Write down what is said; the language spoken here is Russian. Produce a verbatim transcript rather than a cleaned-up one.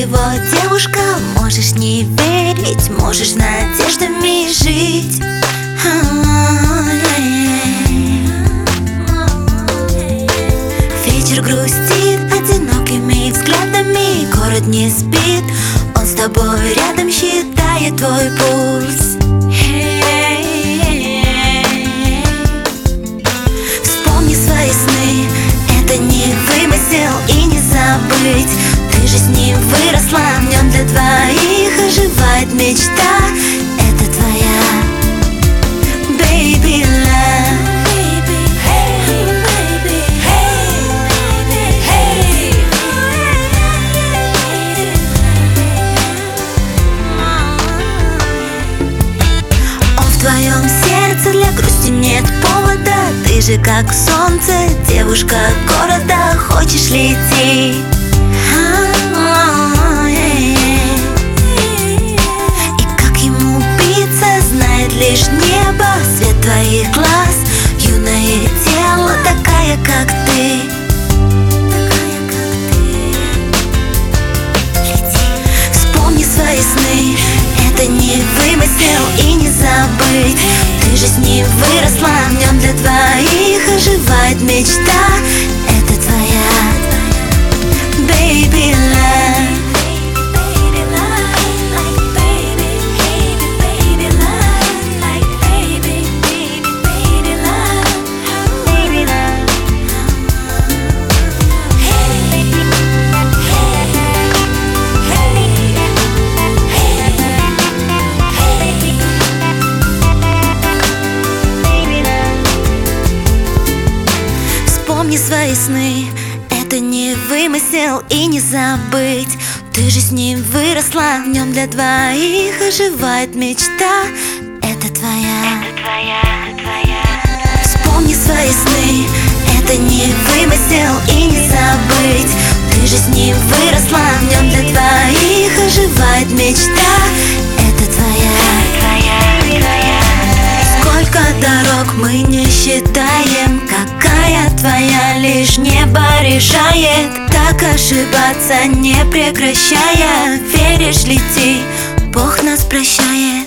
его девушка. Можешь не верить, можешь надеждами жить. Вечер грустит одинокими взглядами, город не спит, он с тобой рядом считает твой пульс. Вспомни свои сны, это не вымысел и не забыть. Ты же с ним выросла, в нем для двоих оживает мечта. Это твоя baby love. В твоем сердце для грусти нет повода. Ты же как солнце, девушка города. Хочешь лететь? И как ему биться, знает лишь небо. Свет твоих глаз, юное тело, такая как ты. Вспомни свои сны, это не вымысел и не забыть. Ты же с ним выросла, в нем для двоих оживает мечта. Это твоя baby love. Вспомни свои сны, это не вымысел и не забыть. Ты же с ним выросла, в нем для двоих оживает мечта. Это твоя, это твоя, твоя. Вспомни свои сны, это не вымысел и не забыть. Ты же с ним выросла, в нем для двоих оживает мечта. Это твоя, твоя, твоя. Сколько дорог мы не считаем, какая твоя лишь небо решает. Так ошибаться не прекращая, веришь, лети, Бог нас прощает.